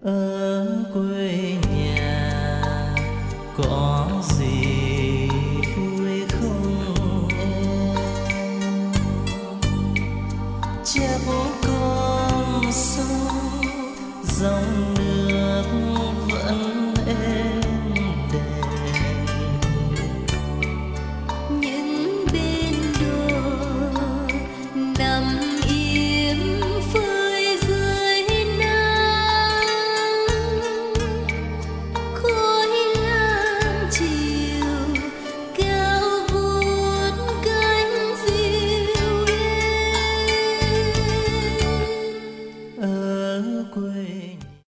ở quê nhà có gì vui không em? Chép con sông dòng nước